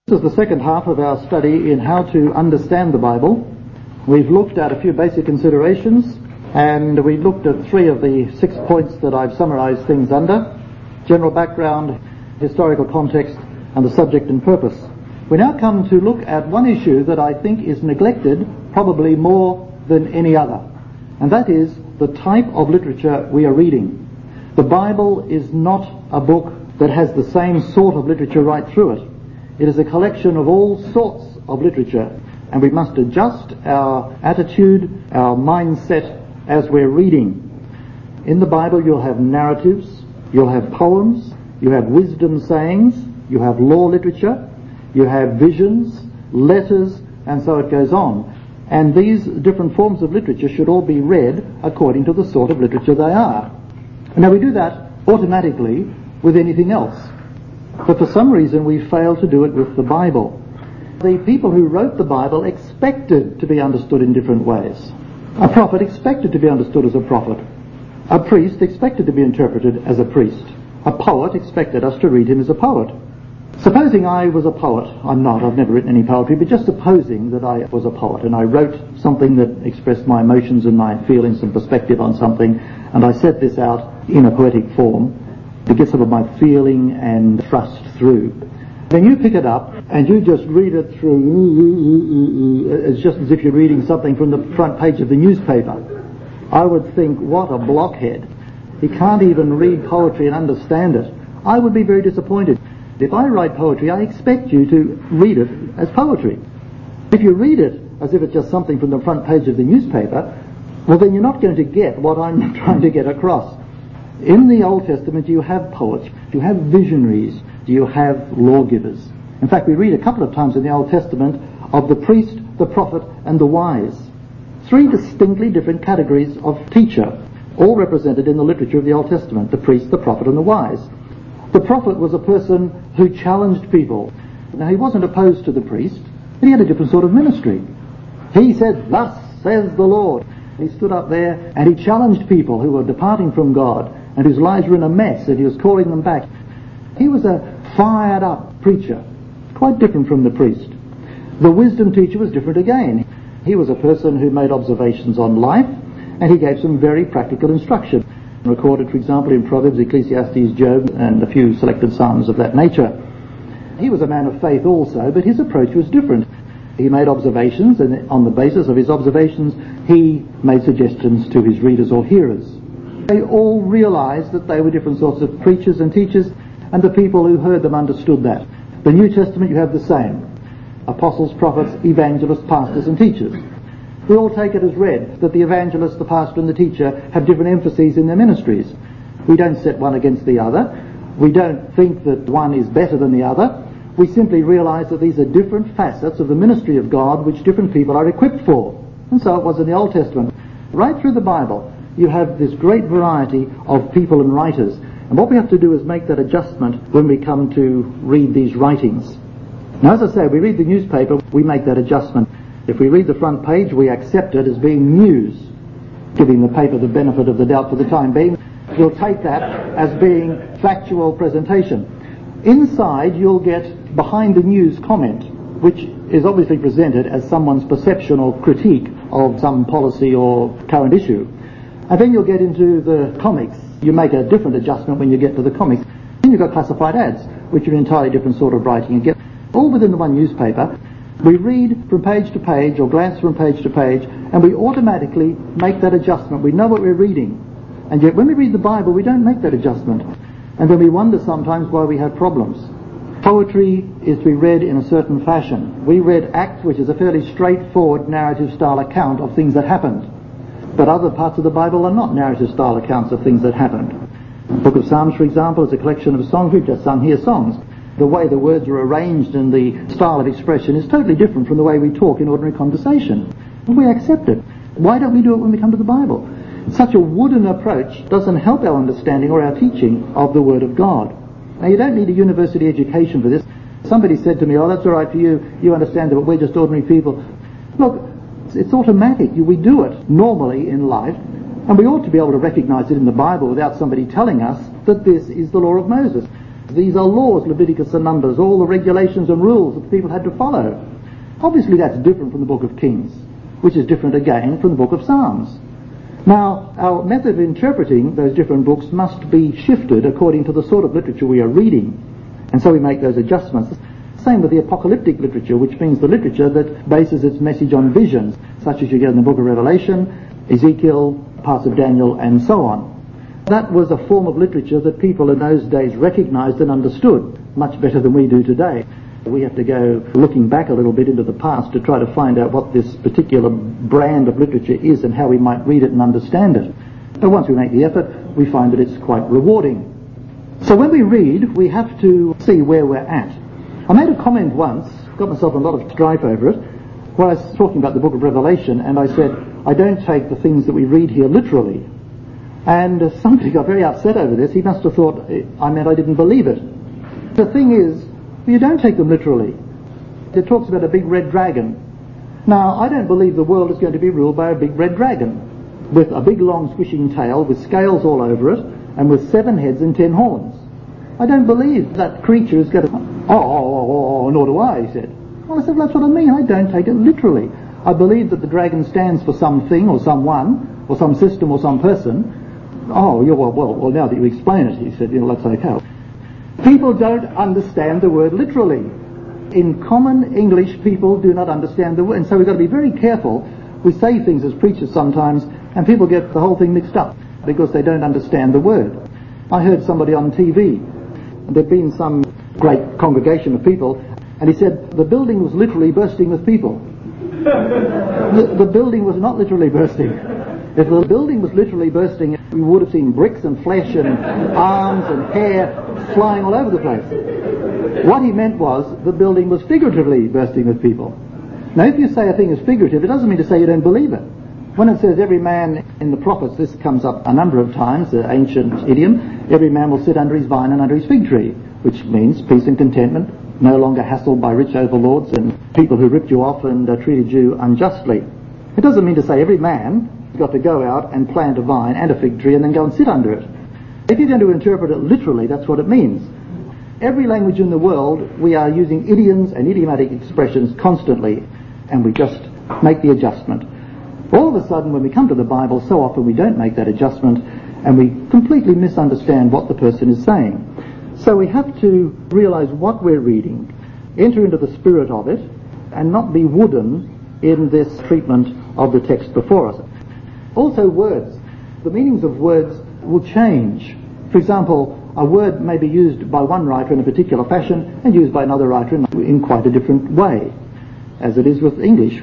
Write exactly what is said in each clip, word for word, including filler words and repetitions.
This is the second half of our study in how to understand the Bible. We've looked at a few basic considerations, and we looked at three of the six points that I've summarized things under: general background, historical context, and the subject and purpose. We now come to look at one issue that I think is neglected probably more than any other, and that is the type of literature we are reading. The Bible is not a book that has the same sort of literature right through it. It is a collection of all sorts of literature, and we must adjust our attitude, our mindset as we're reading. In the Bible you'll have narratives, you'll have poems, you have wisdom sayings, you have law literature, you have visions, letters, and so it goes on. And these different forms of literature should all be read according to the sort of literature they are. Now we do that automatically with anything else, but for some reason we fail to do it with the Bible. The people who wrote the Bible expected to be understood in different ways. A prophet expected to be understood as a prophet. A priest expected to be interpreted as a priest. A poet expected us to read him as a poet. Supposing I was a poet, I'm not, I've never written any poetry, but just supposing that I was a poet and I wrote something that expressed my emotions and my feelings and perspective on something, and I set this out in a poetic form to get some of my feeling and thrust through. Then you pick it up and you just read it through, it's just as if you're reading something from the front page of the newspaper. I would think, what a blockhead. He can't even read poetry and understand it. I would be very disappointed. If I write poetry, I expect you to read it as poetry. If you read it as if it's just something from the front page of the newspaper, well then you're not going to get what I'm trying to get across. In the Old Testament you have poets, you have visionaries, you have lawgivers. In fact, we read a couple of times in the Old Testament of the priest, the prophet, and the wise. Three distinctly different categories of teacher, all represented in the literature of the Old Testament: the priest, the prophet, and the wise. The prophet was a person who challenged people. Now, he wasn't opposed to the priest, but he had a different sort of ministry. He said, "Thus says the Lord." He stood up there and he challenged people who were departing from God and whose lives were in a mess, and he was calling them back. He was a fired up preacher, quite different from the priest. The wisdom teacher was different again. He was a person who made observations on life, and he gave some very practical instruction, recorded, for example, in Proverbs, Ecclesiastes, Job, and a few selected psalms of that nature. He was a man of faith also, but his approach was different. He made observations, and on the basis of his observations, he made suggestions to his readers or hearers. They all realized that they were different sorts of preachers and teachers, and the people who heard them understood that. The New Testament, you have the same. Apostles, prophets, evangelists, pastors, and teachers. We all take it as read that the evangelist, the pastor, and the teacher have different emphases in their ministries. We don't set one against the other. We don't think that one is better than the other. We simply realize that these are different facets of the ministry of God which different people are equipped for. And so it was in the Old Testament. Right through the Bible, you have this great variety of people and writers. And what we have to do is make that adjustment when we come to read these writings. Now, as I say, we read the newspaper, we make that adjustment. If we read the front page, we accept it as being news, giving the paper the benefit of the doubt for the time being. We'll take that as being factual presentation. Inside, you'll get behind the news comment, which is obviously presented as someone's perception or critique of some policy or current issue. And then you'll get into the comics. You make a different adjustment when you get to the comics. Then you've got classified ads, which are an entirely different sort of writing. You get all within the one newspaper. We read from page to page or glance from page to page, and we automatically make that adjustment. We know what we're reading. And yet when we read the Bible, we don't make that adjustment. And then we wonder sometimes why we have problems. Poetry is to be read in a certain fashion. We read Acts, which is a fairly straightforward narrative style account of things that happened. But other parts of the Bible are not narrative style accounts of things that happened. The book of Psalms, for example, is a collection of songs. We've just sung here songs. The way the words are arranged and the style of expression is totally different from the way we talk in ordinary conversation. And we accept it. Why don't we do it when we come to the Bible? Such a wooden approach doesn't help our understanding or our teaching of the Word of God. Now, you don't need a university education for this. Somebody said to me, "Oh, that's all right for you. You understand that, but we're just ordinary people." Look, it's automatic. We do it normally in life, and we ought to be able to recognize it in the Bible without somebody telling us that this is the law of Moses. These are laws, Leviticus and Numbers, all the regulations and rules that the people had to follow. Obviously that's different from the book of Kings, which is different again from the book of Psalms. Now, our method of interpreting those different books must be shifted according to the sort of literature we are reading, and so we make those adjustments. Same with the apocalyptic literature, which means the literature that bases its message on visions, such as you get in the book of Revelation, Ezekiel, parts of Daniel, and so on. That was a form of literature that people in those days recognized and understood much better than we do today. We have to go looking back a little bit into the past to try to find out what this particular brand of literature is and how we might read it and understand it. But once we make the effort, we find that it's quite rewarding. So when we read, we have to see where we're at. I made a comment once, got myself in a lot of strife over it, where I was talking about the book of Revelation, and I said, I don't take the things that we read here literally. And uh, somebody got very upset over this. He must have thought I meant I didn't believe it. The thing is, you don't take them literally. It talks about a big red dragon. Now, I don't believe the world is going to be ruled by a big red dragon with a big long squishing tail with scales all over it and with seven heads and ten horns. I don't believe that creature is going to... Oh, oh, oh, oh, nor do I, he said. Well, I said, well, that's what I mean. I don't take it literally. I believe that the dragon stands for something or someone or some system or some person. Oh, you're, well, well, well, now that you explain it, he said, you know, that's okay. People don't understand the word literally. In common English, people do not understand the word, and so we've got to be very careful. We say things as preachers sometimes, and people get the whole thing mixed up because they don't understand the word. I heard somebody on T V, there'd been some great congregation of people, and he said the building was literally bursting with people. the, the building was not literally bursting. If the building was literally bursting, we would have seen bricks and flesh and arms and hair flying all over the place. What he meant was the building was figuratively bursting with people. Now, if you say a thing is figurative, it doesn't mean to say you don't believe it. When it says every man in the prophets, this comes up a number of times, the ancient idiom, every man will sit under his vine and under his fig tree, which means peace and contentment, no longer hassled by rich overlords and people who ripped you off and uh, treated you unjustly. It doesn't mean to say every man has got to go out and plant a vine and a fig tree and then go and sit under it. If you're going to interpret it literally, that's what it means. Every language in the world, we are using idioms and idiomatic expressions constantly, and we just make the adjustment. All of a sudden, when we come to the Bible, so often we don't make that adjustment, and we completely misunderstand what the person is saying. So we have to realize what we're reading, enter into the spirit of it, and not be wooden in this treatment of the text before us. Also words. The meanings of words will change. For example, a word may be used by one writer in a particular fashion and used by another writer in, in quite a different way, as it is with English.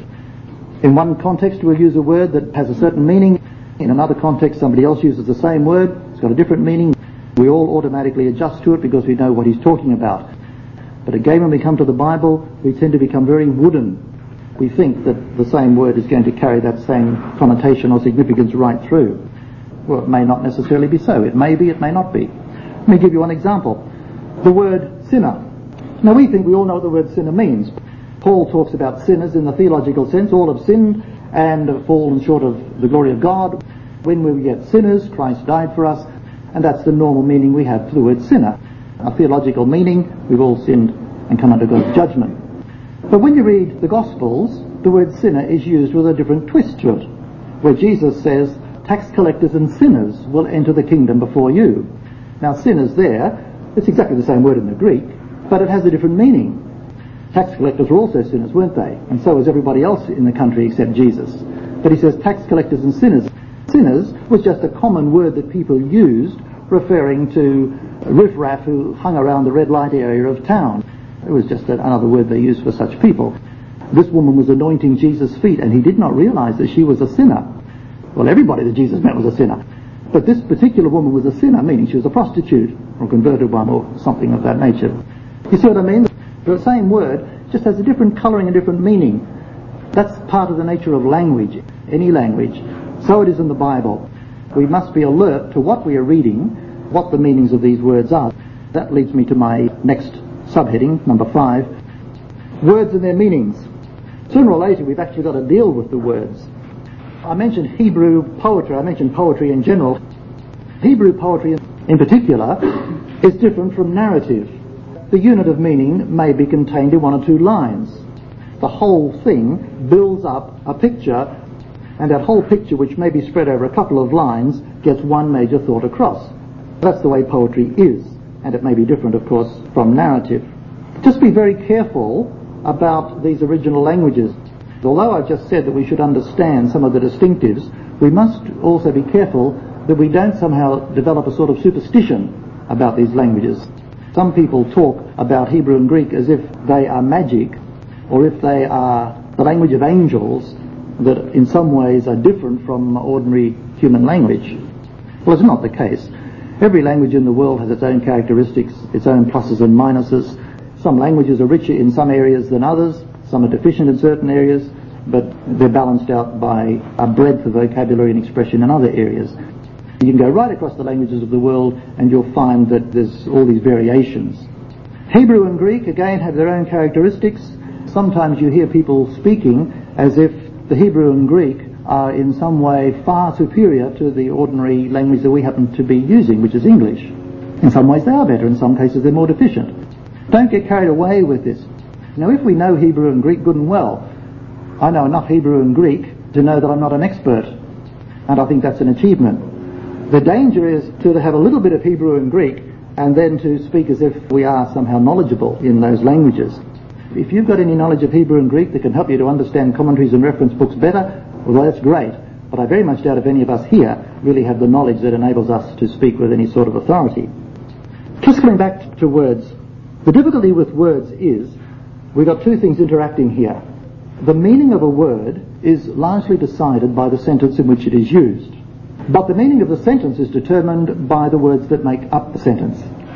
In one context we'll use a word that has a certain meaning. In another context somebody else uses the same word, it's got a different meaning. We all automatically adjust to it because we know what he's talking about. But again, when we come to the Bible, we tend to become very wooden. We think that the same word is going to carry that same connotation or significance right through. Well, it may not necessarily be so. It may be, it may not be. Let me give you one example. The word sinner. Now we think we all know what the word sinner means. Paul talks about sinners in the theological sense. All have sinned and have fallen short of the glory of God. When we were yet sinners, Christ died for us, and that's the normal meaning we have for the word sinner. A theological meaning, we've all sinned and come under God's judgment. But when you read the Gospels, the word sinner is used with a different twist to it, where Jesus says, tax collectors and sinners will enter the kingdom before you. Now sinners there, it's exactly the same word in the Greek, but it has a different meaning. Tax collectors were also sinners, weren't they? And so was everybody else in the country except Jesus. But he says tax collectors and sinners. Sinners was just a common word that people used referring to riffraff who hung around the red light area of town. It was just another word they used for such people. This woman was anointing Jesus' feet, and he did not realize that she was a sinner. Well, everybody that Jesus met was a sinner. But this particular woman was a sinner, meaning she was a prostitute, or a converted one, or something of that nature. You see what I mean? The same word just has a different colouring and different meaning. That's part of the nature of language, any language. So it is in the Bible. We must be alert to what we are reading, what the meanings of these words are. That leads me to my next subheading, number five. Words and their meanings. Sooner or later we've actually got to deal with the words. I mentioned Hebrew poetry, I mentioned poetry in general. Hebrew poetry in particular is different from narrative. The unit of meaning may be contained in one or two lines. The whole thing builds up a picture, and that whole picture, which may be spread over a couple of lines, gets one major thought across. That's the way poetry is, and it may be different, of course, from narrative. Just be very careful about these original languages. Although I've just said that we should understand some of the distinctives, we must also be careful that we don't somehow develop a sort of superstition about these languages. Some people talk about Hebrew and Greek as if they are magic, or if they are the language of angels that in some ways are different from ordinary human language. Well, it's not the case. Every language in the world has its own characteristics, its own pluses and minuses. Some languages are richer in some areas than others, some are deficient in certain areas, but they're balanced out by a breadth of vocabulary and expression in other areas. You can go right across the languages of the world and you'll find that there's all these variations. Hebrew and Greek, again, have their own characteristics. Sometimes you hear people speaking as if the Hebrew and Greek are in some way far superior to the ordinary language that we happen to be using, which is English. In some ways they are better, in some cases they're more deficient. Don't get carried away with this. Now, if we know Hebrew and Greek good and well, I know enough Hebrew and Greek to know that I'm not an expert, and I think that's an achievement. The danger is to have a little bit of Hebrew and Greek and then to speak as if we are somehow knowledgeable in those languages. If you've got any knowledge of Hebrew and Greek that can help you to understand commentaries and reference books better, well, that's great. But I very much doubt if any of us here really have the knowledge that enables us to speak with any sort of authority. Just coming back to words, the difficulty with words is we've got two things interacting here. The meaning of a word is largely decided by the sentence in which it is used. But the meaning of the sentence is determined by the words that make up the sentence.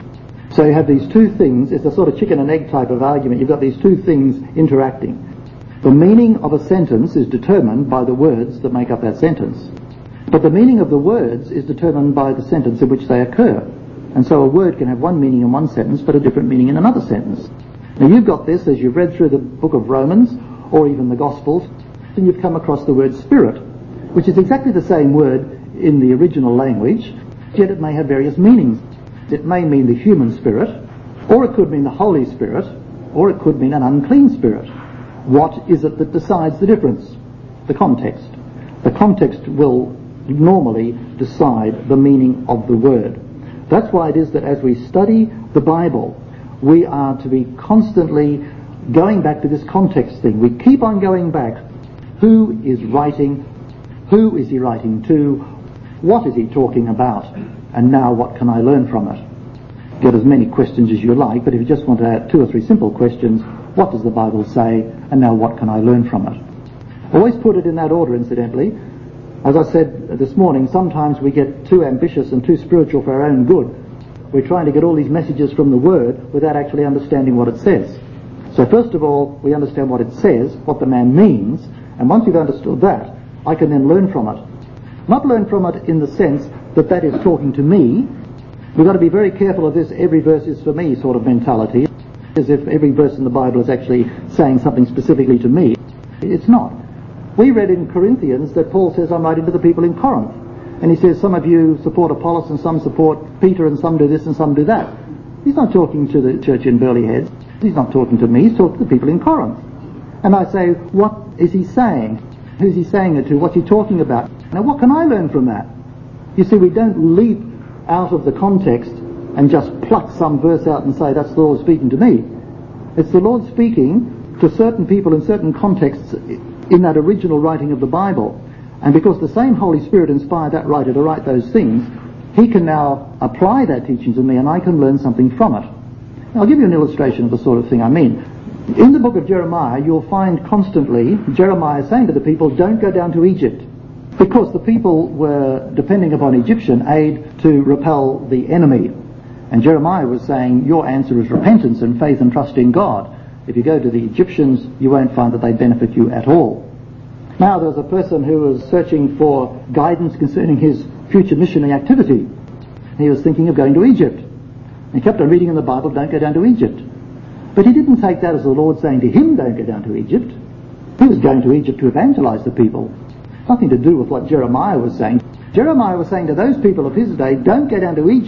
So you have these two things. It's a sort of chicken and egg type of argument. You've got these two things interacting. The meaning of a sentence is determined by the words that make up that sentence. But the meaning of the words is determined by the sentence in which they occur. And so a word can have one meaning in one sentence, but a different meaning in another sentence. Now you've got this as you've read through the book of Romans, or even the Gospels, and you've come across the word spirit, which is exactly the same word in the original language, yet it may have various meanings. It may mean the human spirit, or it could mean the Holy Spirit, or it could mean an unclean spirit. What is it that decides the difference? The context. The context will normally decide the meaning of the word. That's why it is that as we study the Bible, we are to be constantly going back to this context thing. We keep on going back. Who is writing? Who is he writing to? What is he talking about? And now what can I learn from it? Get as many questions as you like, but if you just want to add two or three simple questions, what does the Bible say? And now what can I learn from it? Always put it in that order, incidentally. As I said this morning, sometimes we get too ambitious and too spiritual for our own good. We're trying to get all these messages from the Word without actually understanding what it says. So first of all, we understand what it says, what the man means, and once we've understood that, I can then learn from it. Not learn from it in the sense that that is talking to me. We've got to be very careful of this every verse is for me sort of mentality, as if every verse in the Bible is actually saying something specifically to me. It's not. We read in Corinthians that Paul says, I'm writing to the people in Corinth. And he says, some of you support Apollos and some support Peter and some do this and some do that. He's not talking to the church in Burley Heads. He's not talking to me. He's talking to the people in Corinth. And I say, what is he saying? Who's he saying it to? What's he talking about? Now, what can I learn from that? You see, we don't leap out of the context and just pluck some verse out and say, that's the Lord speaking to me. It's the Lord speaking to certain people in certain contexts in that original writing of the Bible. And because the same Holy Spirit inspired that writer to write those things, he can now apply that teaching to me and I can learn something from it. Now, I'll give you an illustration of the sort of thing I mean. In the book of Jeremiah, you'll find constantly Jeremiah saying to the people, don't go down to Egypt, because the people were depending upon Egyptian aid to repel the enemy. And Jeremiah was saying, your answer is repentance and faith and trust in God. If you go to the Egyptians, you won't find that they benefit you at all. Now, there was a person who was searching for guidance concerning his future missionary activity. He was thinking of going to Egypt. He kept on reading in the Bible, don't go down to Egypt. But he didn't take that as the Lord saying to him, don't go down to Egypt. He was going to Egypt to evangelize the people. Nothing to do with what Jeremiah was saying. Jeremiah was saying to those people of his day, don't go down to Egypt,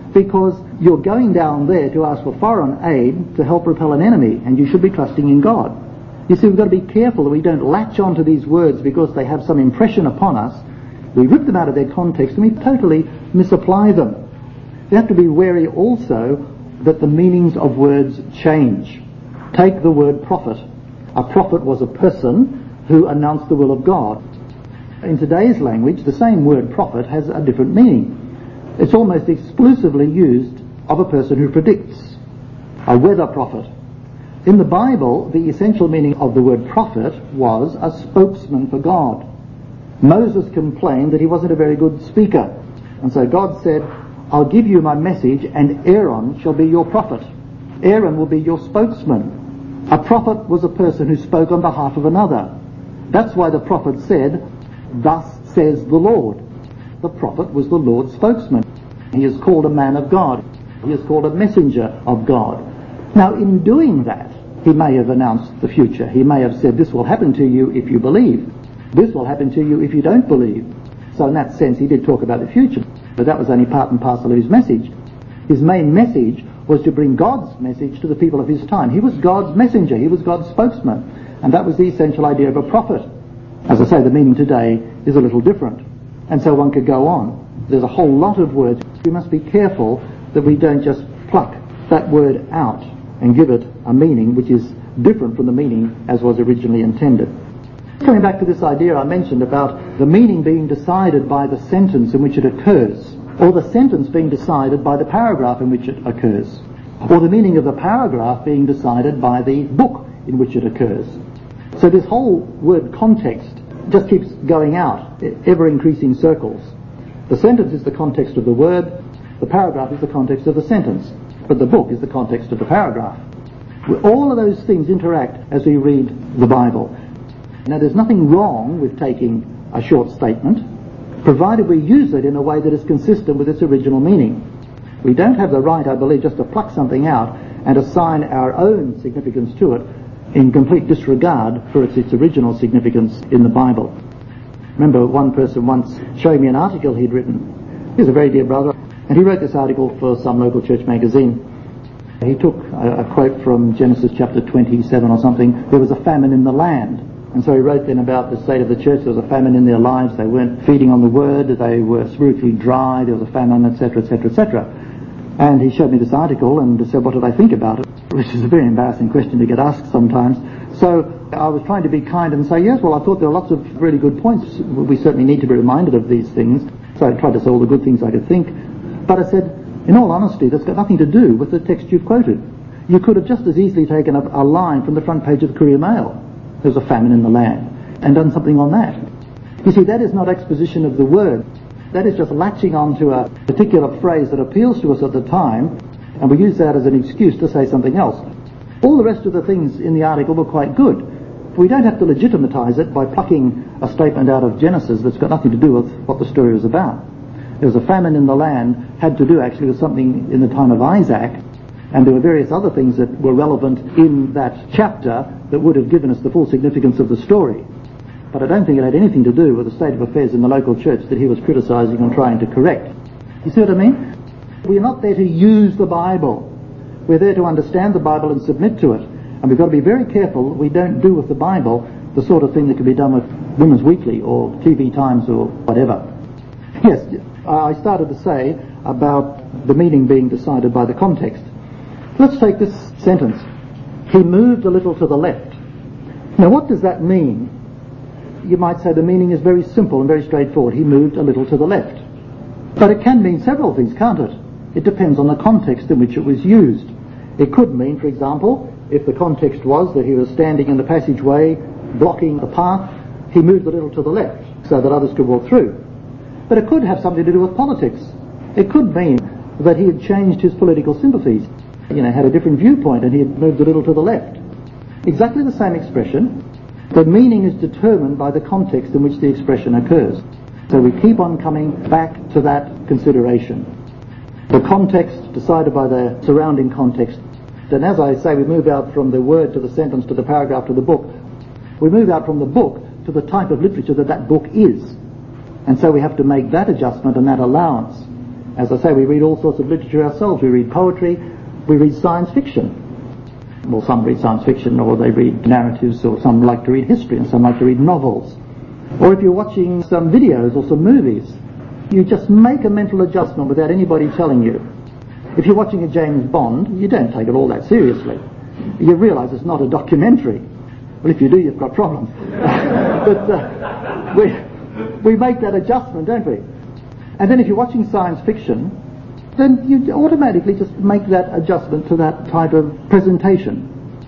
because you're going down there to ask for foreign aid to help repel an enemy, and you should be trusting in God. You see, we've got to be careful that we don't latch onto these words because they have some impression upon us. We rip them out of their context and we totally misapply them. We have to be wary also that the meanings of words change. Take the word prophet. A prophet was a person who announced the will of God. In today's language, the same word prophet has a different meaning. It's almost exclusively used of a person who predicts, a weather prophet. In the Bible, the essential meaning of the word prophet was a spokesman for God. Moses complained that he wasn't a very good speaker, and so God said, I'll give you my message and Aaron shall be your prophet. Aaron will be your spokesman. A prophet was a person who spoke on behalf of another. That's why the prophet said, thus says the Lord. The prophet was the Lord's spokesman. He is called a man of God. He is called a messenger of God. Now, in doing that, he may have announced the future. He may have said, this will happen to you if you believe. This will happen to you if you don't believe. So in that sense, he did talk about the future, but that was only part and parcel of his message. His main message was to bring God's message to the people of his time. He was God's messenger. He was God's spokesman. And that was the essential idea of a prophet. As I say, the meaning today is a little different. And so one could go on. There's a whole lot of words. We must be careful that we don't just pluck that word out and give it a meaning which is different from the meaning as was originally intended. Coming back to this idea I mentioned about the meaning being decided by the sentence in which it occurs, or the sentence being decided by the paragraph in which it occurs, or the meaning of the paragraph being decided by the book in which it occurs. So this whole word context just keeps going out, ever increasing circles. The sentence is the context of the word, the paragraph is the context of the sentence, but the book is the context of the paragraph. All of those things interact as we read the Bible. Now, there's nothing wrong with taking a short statement, provided we use it in a way that is consistent with its original meaning. We don't have the right, I believe, just to pluck something out and assign our own significance to it in complete disregard for its, its original significance in the Bible. Remember one person once showing me an article he'd written. He's a very dear brother, and he wrote this article for some local church magazine. He took a, a quote from Genesis chapter twenty-seven or something. There was a famine in the land. And so he wrote then about the state of the church. There was a famine in their lives. They weren't feeding on the word. They were spiritually dry. There was a famine, et cetera, et cetera, et cetera. And he showed me this article and said, what did I think about it? Which is a very embarrassing question to get asked sometimes. So I was trying to be kind and say, yes, well, I thought there were lots of really good points. We certainly need to be reminded of these things. So I tried to say all the good things I could think. But I said, in all honesty, that's got nothing to do with the text you've quoted. You could have just as easily taken a, a line from the front page of the Courier Mail. There's a famine in the land, and done something on that. You see, that is not exposition of the word. That is just latching onto a particular phrase that appeals to us at the time, and we use that as an excuse to say something else. All the rest of the things in the article were quite good. We don't have to legitimatize it by plucking a statement out of Genesis that's got nothing to do with what the story was about. There was a famine in the land, had to do actually with something in the time of Isaac, and there were various other things that were relevant in that chapter that would have given us the full significance of the story. But I don't think it had anything to do with the state of affairs in the local church that he was criticizing and trying to correct. You see what I mean? We're not there to use the Bible. We're there to understand the Bible and submit to it. And we've got to be very careful that we don't do with the Bible the sort of thing that can be done with Women's Weekly or T V Times or whatever. Yes, I started to say about the meaning being decided by the context. Let's take this sentence. He moved a little to the left. Now, what does that mean? You might say the meaning is very simple and very straightforward. He moved a little to the left. But it can mean several things, can't it? It depends on the context in which it was used. It could mean, for example, if the context was that he was standing in the passageway, blocking the path, he moved a little to the left so that others could walk through. But it could have something to do with politics. It could mean that he had changed his political sympathies. You know, had a different viewpoint and he had moved a little to the left. Exactly the same expression. The meaning is determined by the context in which the expression occurs. So we keep on coming back to that consideration. The context decided by the surrounding context. And as I say, we move out from the word to the sentence to the paragraph to the book. We move out from the book to the type of literature that that book is. And so we have to make that adjustment and that allowance. As I say, we read all sorts of literature ourselves. We read poetry, we read science fiction. Well, some read science fiction, or they read narratives, or some like to read history, and some like to read novels. Or if you're watching some videos or some movies, you just make a mental adjustment without anybody telling you. If you're watching a James Bond, you don't take it all that seriously. You realise it's not a documentary. Well, if you do, you've got problems. But uh, we, we make that adjustment, don't we? And then if you're watching science fiction, then you automatically just make that adjustment to that type of presentation.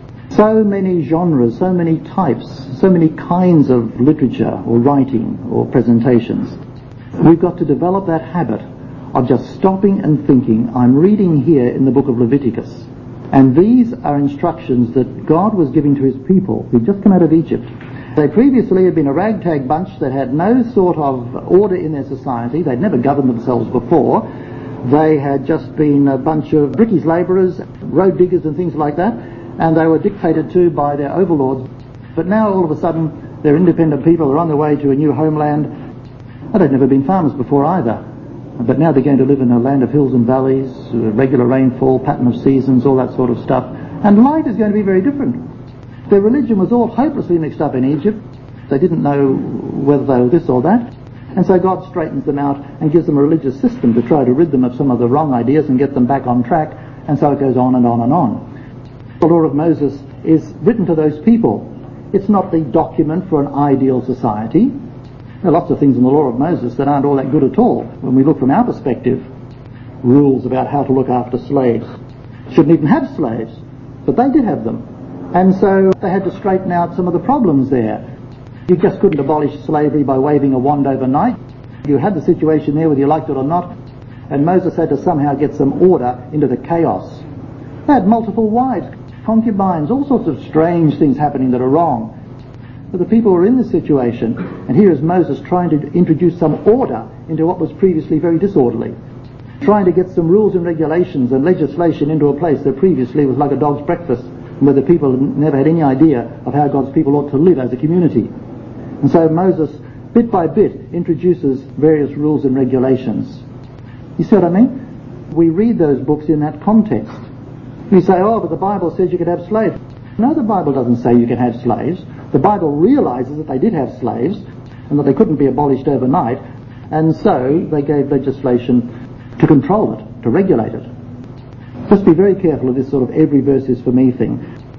So many genres, so many types, so many kinds of literature or writing or presentations. We've got to develop that habit of just stopping and thinking, I'm reading here in the book of Leviticus, and these are instructions that God was giving to his people who'd just come out of Egypt. They previously had been a ragtag bunch that had no sort of order in their society. They'd never governed themselves before. They had just been a bunch of brickies labourers, road diggers and things like that, and they were dictated to by their overlords. But now all of a sudden they're independent people, they're on their way to a new homeland, and they'd never been farmers before either. But now they're going to live in a land of hills and valleys, regular rainfall, pattern of seasons, all that sort of stuff. And life is going to be very different. Their religion was all hopelessly mixed up in Egypt. They didn't know whether they were this or that. And so God straightens them out and gives them a religious system to try to rid them of some of the wrong ideas and get them back on track. And so it goes on and on and on. The law of Moses is written to those people. It's not the document for an ideal society. There are lots of things in the law of Moses that aren't all that good at all. When we look from our perspective, rules about how to look after slaves. Shouldn't even have slaves, but they did have them. And so they had to straighten out some of the problems there. You just couldn't abolish slavery by waving a wand overnight. You had the situation there whether you liked it or not, and Moses had to somehow get some order into the chaos. They had multiple wives, concubines, all sorts of strange things happening that are wrong. But the people were in this situation, and here is Moses trying to introduce some order into what was previously very disorderly, trying to get some rules and regulations and legislation into a place that previously was like a dog's breakfast, where the people never had any idea of how God's people ought to live as a community. And so Moses, bit by bit, introduces various rules and regulations. You see what I mean? We read those books in that context. We say, oh, but the Bible says you could have slaves. No, the Bible doesn't say you can have slaves. The Bible realizes that they did have slaves and that they couldn't be abolished overnight, and so they gave legislation to control it, to regulate it. Just be very careful of this sort of every verse is for me thing.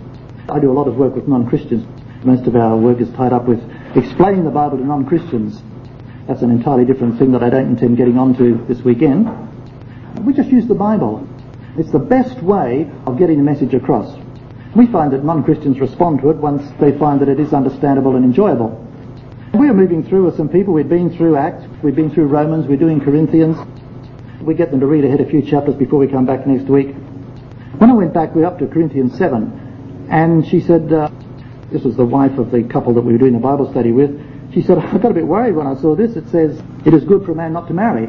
I do a lot of work with non-Christians. Most of our work is tied up with explaining the Bible to non-Christians. That's an entirely different thing that I don't intend getting onto this weekend. We just use the Bible. It's the best way of getting the message across. We find that non-Christians respond to it once they find that it is understandable and enjoyable. We were moving through with some people. We'd been through Acts, we'd been through Romans, we're doing Corinthians. We get them to read ahead a few chapters before we come back next week. When I went back, we were up to Corinthians seven, and she said, uh, this was the wife of the couple that we were doing the Bible study with, she said, I got a bit worried when I saw this. It says, it is good for a man not to marry.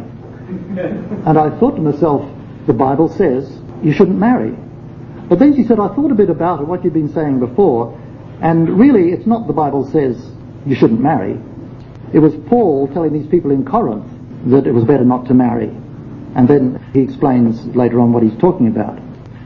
And I thought to myself, the Bible says you shouldn't marry. But then she said, I thought a bit about it, what you've been saying before, and really it's not the Bible says you shouldn't marry. It was Paul telling these people in Corinth that it was better not to marry. And then he explains later on what he's talking about.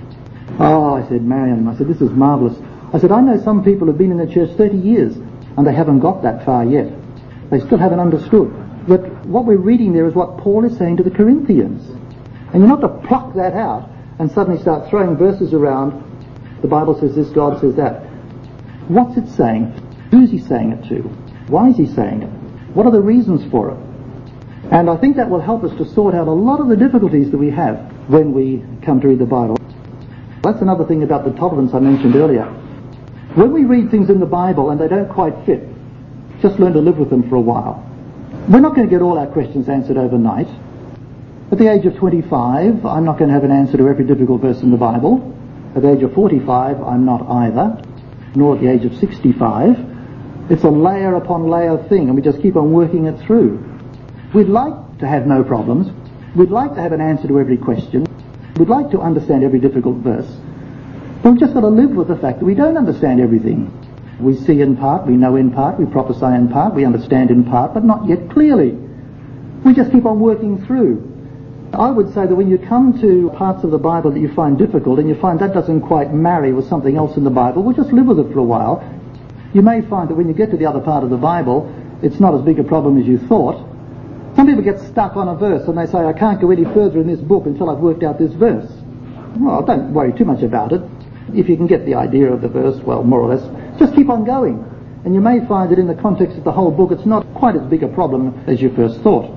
Oh, I said, Marion, I said, this is marvellous. I said, I know some people who've been in the church thirty years and they haven't got that far yet. They still haven't understood. But what we're reading there is what Paul is saying to the Corinthians. And you're not to pluck that out and suddenly start throwing verses around. The Bible says this, God says that. What's it saying? Who's he saying it to? Why is he saying it? What are the reasons for it? And I think that will help us to sort out a lot of the difficulties that we have when we come to read the Bible. That's another thing about the tolerance I mentioned earlier. When we read things in the Bible and they don't quite fit, just learn to live with them for a while. We're not going to get all our questions answered overnight. At the age of twenty-five, I'm not going to have an answer to every difficult verse in the Bible. At the age of forty-five, I'm not either. Nor at the age of sixty-five. It's a layer upon layer thing, and we just keep on working it through. We'd like to have no problems. We'd like to have an answer to every question. We'd like to understand every difficult verse. But we've just got to live with the fact that we don't understand everything. We see in part, we know in part, we prophesy in part, we understand in part, but not yet clearly. We just keep on working through. I would say that when you come to parts of the Bible that you find difficult and you find that doesn't quite marry with something else in the Bible, well, just live with it for a while. You may find that when you get to the other part of the Bible, it's not as big a problem as you thought. Some people get stuck on a verse and they say, I can't go any further in this book until I've worked out this verse. Well, don't worry too much about it. If you can get the idea of the verse, well, more or less, just keep on going. And you may find that in the context of the whole book, it's not quite as big a problem as you first thought.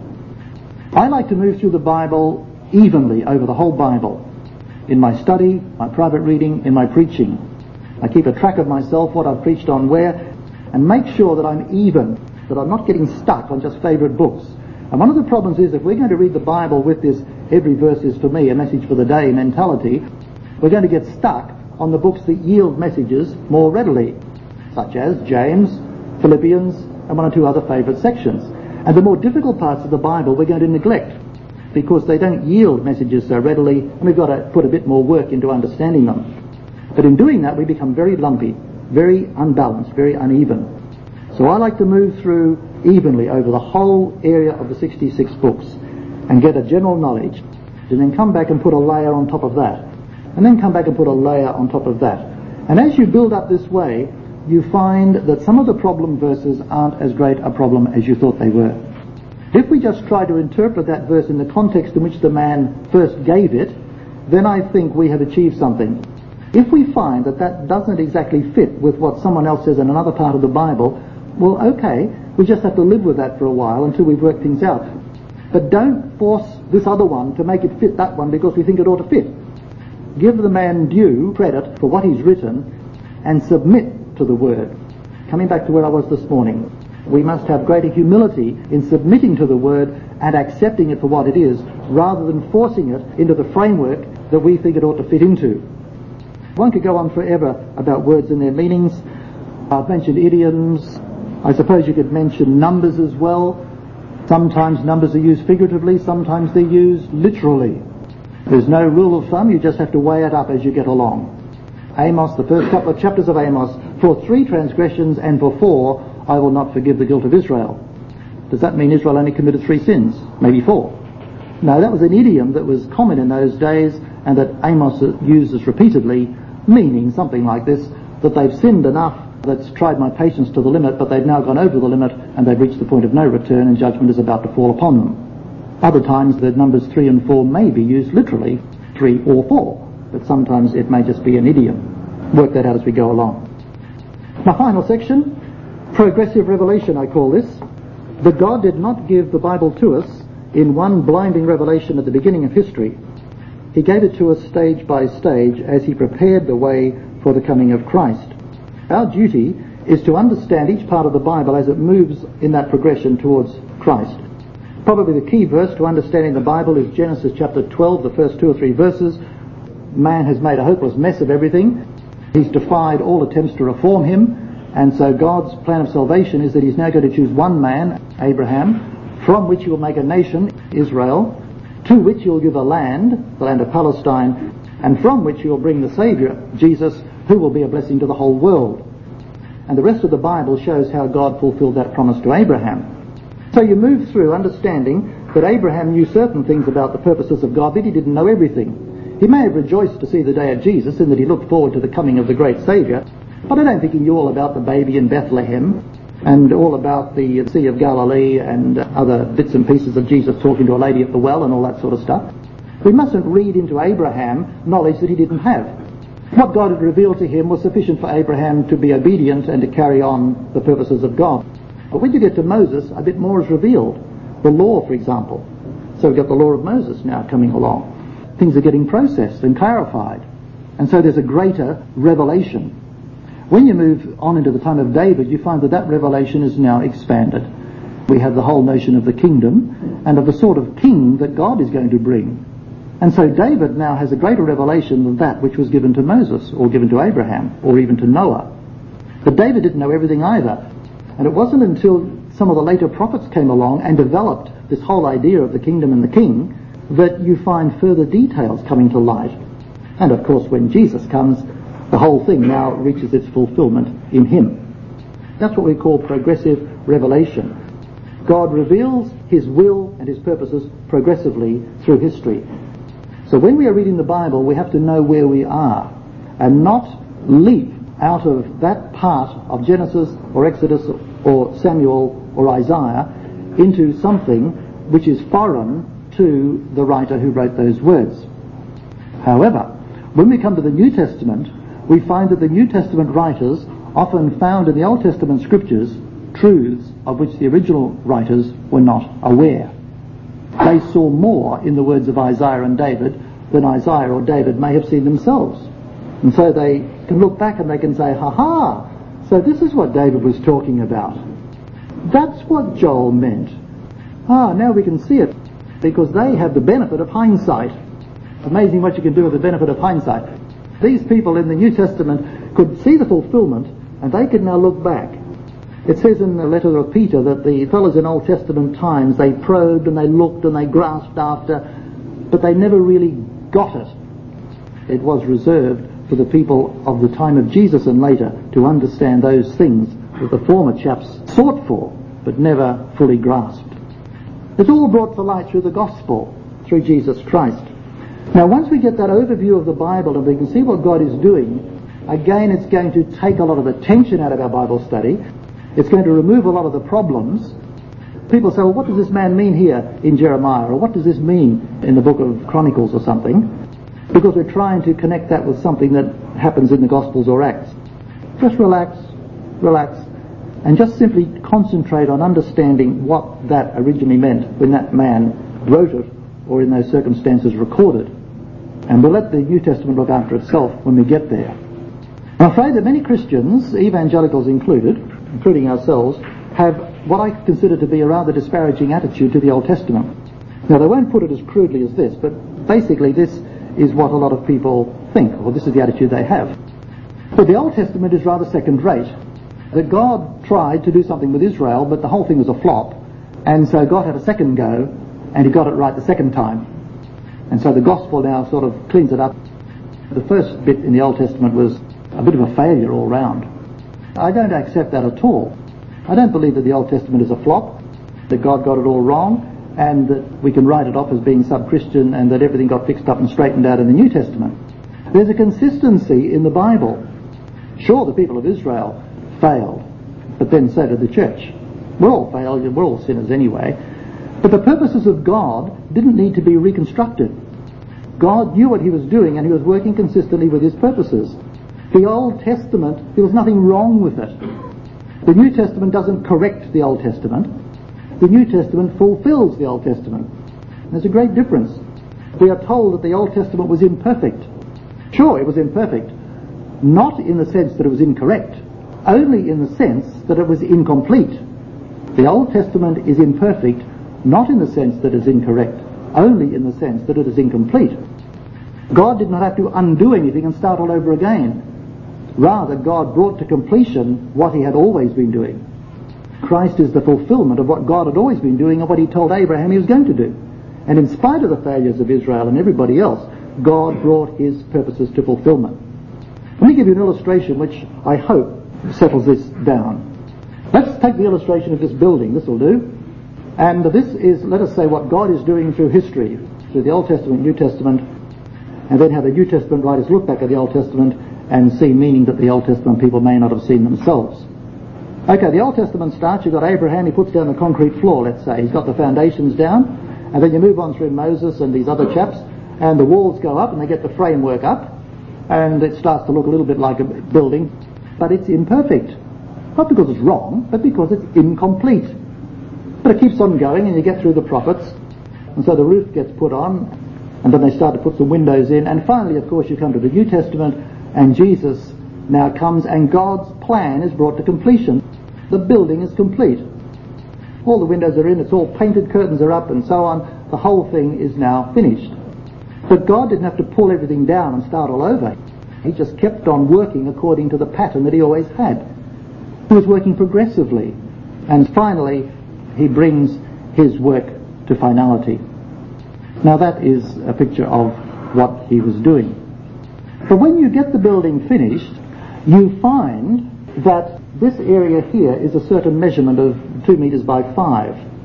I like to move through the Bible evenly over the whole Bible. In my study, my private reading, in my preaching. I keep a track of myself, what I've preached on where, and make sure that I'm even, that I'm not getting stuck on just favourite books. And one of the problems is if we're going to read the Bible with this every verse is for me, a message for the day mentality, we're going to get stuck on the books that yield messages more readily, such as James, Philippians, and one or two other favourite sections. And the more difficult parts of the Bible we're going to neglect because they don't yield messages so readily, and we've got to put a bit more work into understanding them. But in doing that, we become very lumpy, very unbalanced, very uneven. So I like to move through evenly over the whole area of the sixty-six books and get a general knowledge, and then come back and put a layer on top of that, and then come back and put a layer on top of that. And as you build up this way, you find that some of the problem verses aren't as great a problem as you thought they were. If we just try to interpret that verse in the context in which the man first gave it, then I think we have achieved something. If we find that that doesn't exactly fit with what someone else says in another part of the Bible, well, okay, we just have to live with that for a while until we've worked things out. But don't force this other one to make it fit that one because we think it ought to fit. Give the man due credit for what he's written and submit to the Word. Coming back to where I was this morning, we must have greater humility in submitting to the Word and accepting it for what it is, rather than forcing it into the framework that we think it ought to fit into. One could go on forever about words and their meanings. I've mentioned idioms. I suppose you could mention numbers as well. Sometimes numbers are used figuratively, sometimes they're used literally. There's no rule of thumb, you just have to weigh it up as you get along. Amos, the first couple of chapters of Amos, for three transgressions and for four, I will not forgive the guilt of Israel. Does that mean Israel only committed three sins? Maybe four. No, that was an idiom that was common in those days and that Amos uses repeatedly, meaning something like this, that they've sinned enough that's tried my patience to the limit, but they've now gone over the limit and they've reached the point of no return and judgment is about to fall upon them. Other times the numbers three and four may be used literally, three or four, but sometimes it may just be an idiom. Work that out as we go along. My final section, progressive revelation I call this. But God did not give the Bible to us in one blinding revelation at the beginning of history. He gave it to us stage by stage as he prepared the way for the coming of Christ. Our duty is to understand each part of the Bible as it moves in that progression towards Christ. Probably the key verse to understanding the Bible is Genesis chapter twelve, the first two or three verses. Man has made a hopeless mess of everything. He's defied all attempts to reform him, and so God's plan of salvation is that he's now going to choose one man, Abraham, from which he will make a nation, Israel, to which he will give a land, the land of Palestine, and from which he will bring the Saviour, Jesus, who will be a blessing to the whole world. And the rest of the Bible shows how God fulfilled that promise to Abraham. So you move through understanding that Abraham knew certain things about the purposes of God, but he didn't know everything. He may have rejoiced to see the day of Jesus in that he looked forward to the coming of the great Saviour, but I don't think he knew all about the baby in Bethlehem and all about the Sea of Galilee and other bits and pieces of Jesus talking to a lady at the well and all that sort of stuff. We mustn't read into Abraham knowledge that he didn't have. What God had revealed to him was sufficient for Abraham to be obedient and to carry on the purposes of God. But when you get to Moses, a bit more is revealed. The law, for example. So we've got the law of Moses now coming along. Things are getting processed and clarified. And so there's a greater revelation. When you move on into the time of David, you find that that revelation is now expanded. We have the whole notion of the kingdom and of the sort of king that God is going to bring. And so David now has a greater revelation than that which was given to Moses or given to Abraham or even to Noah. But David didn't know everything either. And it wasn't until some of the later prophets came along and developed this whole idea of the kingdom and the king that you find further details coming to light. And of course when Jesus comes, the whole thing now reaches its fulfillment in him. That's what we call progressive revelation. God reveals his will and his purposes progressively through history. So when we are reading the Bible, we have to know where we are and not leap out of that part of Genesis or Exodus or Samuel or Isaiah into something which is foreign to the writer who wrote those words. However, when we come to the New Testament, we find that the New Testament writers often found in the Old Testament scriptures truths of which the original writers were not aware. They saw more in the words of Isaiah and David than Isaiah or David may have seen themselves. And so they can look back and they can say, ha ha, so this is what David was talking about. That's what Joel meant. Ah, now we can see it, because they have the benefit of hindsight. Amazing what you can do with the benefit of hindsight. These people in the New Testament could see the fulfillment, and they could now look back. It says in the letter of Peter that the fellows in Old Testament times, they probed and they looked and they grasped after, but they never really got it. It was reserved for the people of the time of Jesus and later to understand those things that the former chaps sought for, but never fully grasped. It's all brought to light through the gospel, through Jesus Christ. Now, once we get that overview of the Bible and we can see what God is doing, again, it's going to take a lot of attention out of our Bible study. It's going to remove a lot of the problems. People say, well, what does this man mean here in Jeremiah? Or what does this mean in the book of Chronicles or something? Because we're trying to connect that with something that happens in the Gospels or Acts. Just relax, relax, and just simply concentrate on understanding what that originally meant when that man wrote it or in those circumstances recorded. And we'll let the New Testament look after itself when we get there. I'm afraid that many Christians, evangelicals included, including ourselves, have what I consider to be a rather disparaging attitude to the Old Testament. Now, they won't put it as crudely as this, but basically this is what a lot of people think, or this is the attitude they have. But the Old Testament is rather second-rate. That God tried to do something with Israel, but the whole thing was a flop, and so God had a second go, and he got it right the second time. And so the gospel now sort of cleans it up. The first bit in the Old Testament was a bit of a failure all round. I don't accept that at all. I don't believe that the Old Testament is a flop, that God got it all wrong, and that we can write it off as being sub-Christian and that everything got fixed up and straightened out in the New Testament. There's a consistency in the Bible. Sure, the people of Israel failed, but then so did the church. We're all failures, we're all sinners anyway. But the purposes of God didn't need to be reconstructed. God knew what he was doing and he was working consistently with his purposes. The Old Testament, there was nothing wrong with it. The New Testament doesn't correct the Old Testament. The New Testament fulfills the Old Testament. There's a great difference. We are told that the Old Testament was imperfect. Sure, it was imperfect. Not in the sense that it was incorrect. Only in the sense that it was incomplete. The Old Testament is imperfect, not in the sense that it's incorrect, only in the sense that it is incomplete. God did not have to undo anything and start all over again. Rather, God brought to completion what he had always been doing. Christ is the fulfillment of what God had always been doing and what he told Abraham he was going to do. And in spite of the failures of Israel and everybody else, God brought his purposes to fulfillment. Let me give you an illustration which I hope settles this down. Let's take the illustration of this building. This will do. And this is, let us say, what God is doing through history, through the Old Testament, New Testament, and then how the New Testament writers look back at the Old Testament and see meaning that the Old Testament people may not have seen themselves. Okay, the Old Testament starts, you've got Abraham, he puts down the concrete floor, let's say. He's got the foundations down, and then you move on through Moses and these other chaps, and the walls go up and they get the framework up, and it starts to look a little bit like a building, but it's imperfect. Not because it's wrong, but because it's incomplete. But it keeps on going and you get through the prophets, and so the roof gets put on, and then they start to put some windows in, and finally, of course, you come to the New Testament, and Jesus now comes and God's plan is brought to completion. The building is complete. All the windows are in, it's all painted, curtains are up and so on. The whole thing is now finished. But God didn't have to pull everything down and start all over. He just kept on working according to the pattern that he always had. He was working progressively. And finally, he brings his work to finality. Now that is a picture of what he was doing. But when you get the building finished, you find that this area here is a certain measurement of two meters by five.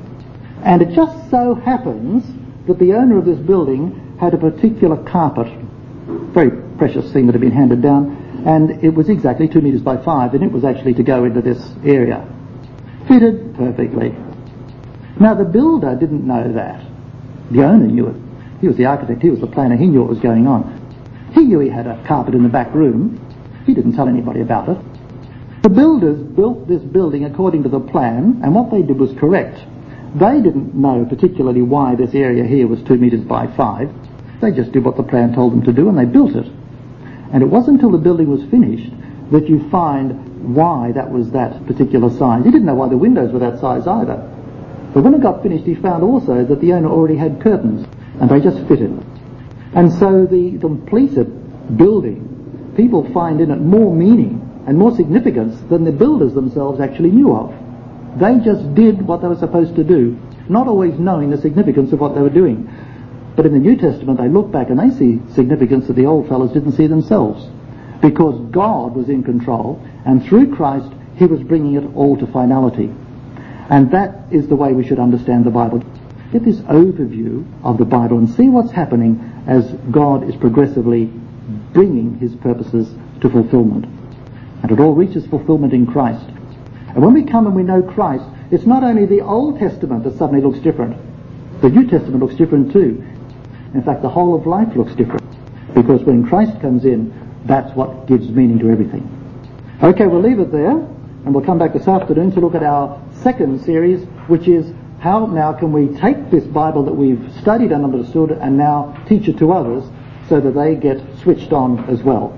And it just so happens that the owner of this building had a particular carpet, very precious thing that had been handed down, and it was exactly two metres by five, and it was actually to go into this area. Fitted perfectly. Now the builder didn't know that. The owner knew it. He was the architect, he was the planner, he knew what was going on. He knew he had a carpet in the back room. He didn't tell anybody about it. The builders built this building according to the plan, and what they did was correct. They didn't know particularly why this area here was two metres by five. They just did what the plan told them to do, and they built it. And it wasn't until the building was finished that you find why that was that particular size. He didn't know why the windows were that size either. But when it got finished, he found also that the owner already had curtains, and they just fitted. And so the completed building, people find in it more meaning and more significance than the builders themselves actually knew of. They just did what they were supposed to do, not always knowing the significance of what they were doing. But in the New Testament, they look back and they see significance that the old fellows didn't see themselves. Because God was in control, and through Christ, he was bringing it all to finality. And that is the way we should understand the Bible. Get this overview of the Bible and see what's happening as God is progressively bringing his purposes to fulfillment. And it all reaches fulfillment in Christ. And when we come and we know Christ, it's not only the Old Testament that suddenly looks different. The New Testament looks different too. In fact, the whole of life looks different. Because when Christ comes in, that's what gives meaning to everything. Okay, we'll leave it there, and we'll come back this afternoon to look at our second series, which is how now can we take this Bible that we've studied and understood and now teach it to others so that they get switched on as well.